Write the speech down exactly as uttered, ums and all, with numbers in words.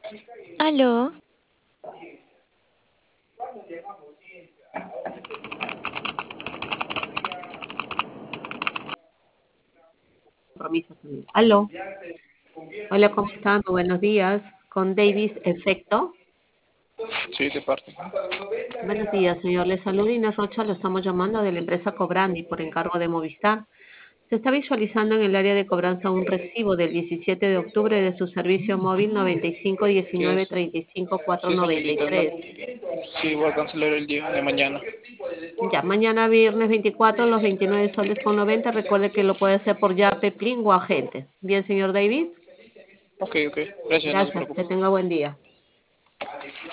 Aló, Compromiso también. Aló, hola, ¿cómo están? Muy buenos días. Con Davis Efecto. Sí, de parte. Buenos días, señor. Le saluda Inés Rocha, lo estamos llamando de la empresa Cobrandi por encargo de Movistar. Se está visualizando en el área de cobranza un recibo del diecisiete de octubre de su servicio móvil noventa y cinco ¿Qué diecinueve es? treinta y cinco cuatro Sí, noventa y señorita, es la... tres. Sí, voy a cancelar el día de mañana. Ya, mañana viernes veinticuatro, los veintinueve soles con noventa. Recuerde que lo puede hacer por Yape, Plin o agente. Bien, señor Davis. Ok, ok. Gracias, no se Gracias. preocupe. Que tenga buen día.